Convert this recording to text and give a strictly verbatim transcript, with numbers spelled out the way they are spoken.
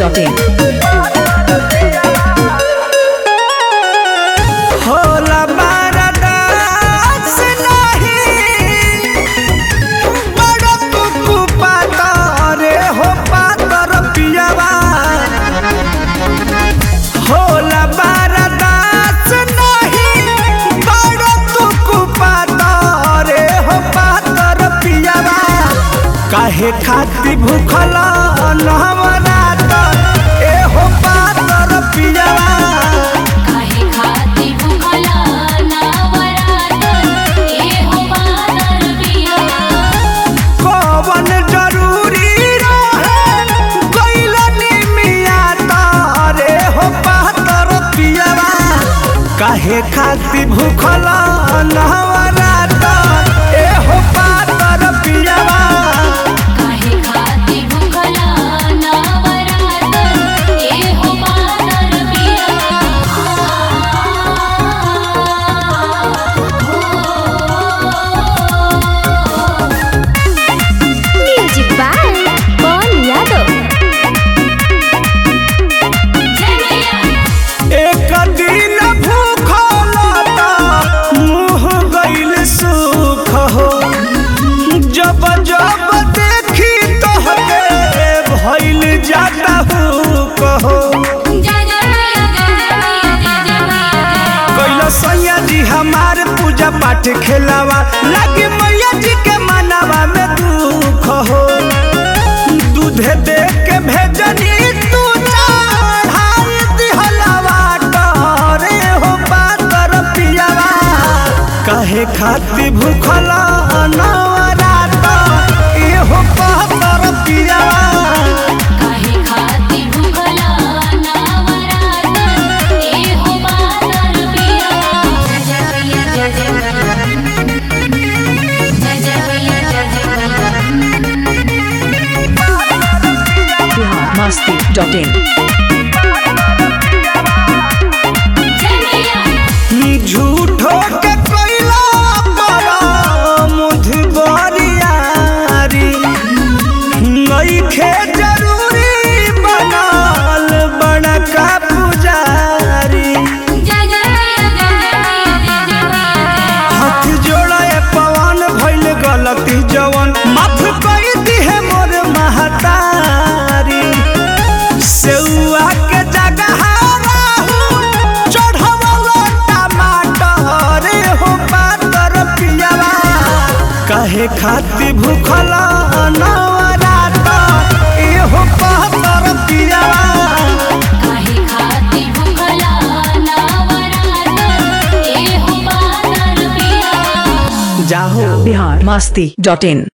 Dot in. होला बारदास नहीं बड़ा कुकु पातर हो पातर पियावा। होला बारदास नहीं बड़ा कुकु पातर हो पातर पियावा। काहे खाती भूखला नवरात ए हो पातर पियावा। कौन जरूरी रहे गइलनी मिया तारे हो पातर पियावा। काहे खाती भूखला नवरात ए हो पातर पियावा। एक दिन भूखल त मुँह गइल सुख हो। जब जब देखी तोहके भइल जाता हूँ कहो। कैला सैया जी हमार पूजा पाठ खेलावा लागे मैया जी के मनावा में दुख हो। दूध दे के भेजनी तू चढ़ाई दिहलावा टरे हो पातर पियावा। काहे खाती भूखला नवरात ए हो पातर पियावा। Bihar Masti dot in. झूठो के कोइला बड़ा मुझबरियारी नइखे जरूरी बनल बड़का पुजारी। हाथ जोड़े पवन भइल गलती जवन माफ कर दिहे मोर महतारी। सेउआ के जगह राहु चढ़वलो टमाटर हो पातर पियावा। काहे खाती भूखला नवरात ए हो पातर पियावा। जाहो बिहार मस्ती डॉट इन।